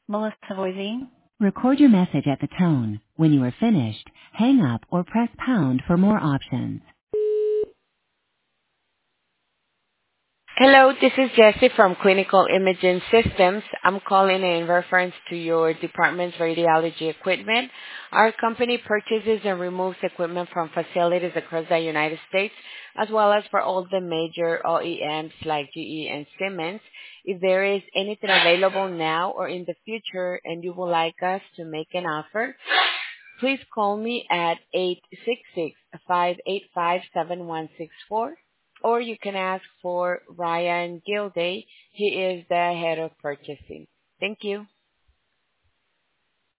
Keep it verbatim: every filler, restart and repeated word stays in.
Melissa Voisine. Record your message at the tone. When you are finished, hang up or press pound for more options. Hello, this is Jessie from Clinical Imaging Systems. I'm calling in reference to your department's radiology equipment. Our company purchases and removes equipment from facilities across the United States, as well as for all the major O E Ms like G E and Siemens. If there is anything available now or in the future and you would like us to make an offer, please call me at eight six six, five eight five, seven one six four, or you can ask for Ryan Gilday. He is the head of purchasing. Thank you.